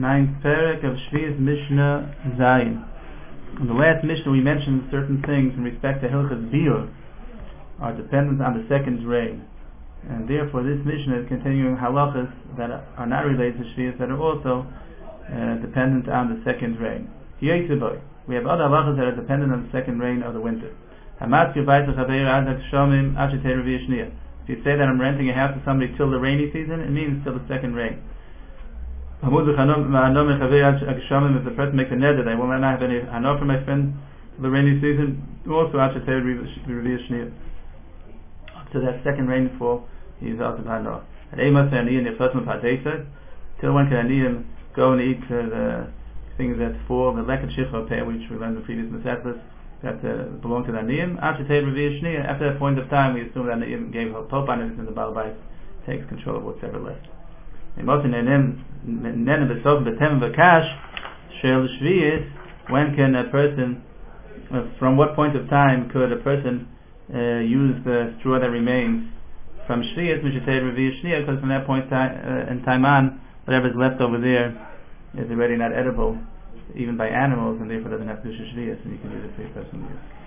ninth parak of Shvius Mishnah Zayin. In the last Mishnah we mentioned certain things in respect to Hilchas Biur are dependent on the second rain, and therefore this Mishnah is continuing halachas that are not related to Shvius that are also dependent on the second rain. We have other halachas that are dependent on the second rain of the winter. If you say that I'm renting a house to somebody till the rainy season, it means till the second rain. If the person makes a neder, I will not have any hana for my friend till the rainy season, also up to that second rainfall, he is out of hana. Till when can aniyim go and eat the things that fall, the leket shicha peh, which we learned in the previous mesechus, that belong to the aniyim. After that point of time, we assume that the aniyim gave her top on it, and the Baal Bayis takes control of what's ever left. When can a person, from what point of time could a person use the straw that remains from Shvius? Because from that point in time on, whatever is left over there is already not edible, even by animals, and therefore doesn't have to do Shvius, and you can use it for your personal use.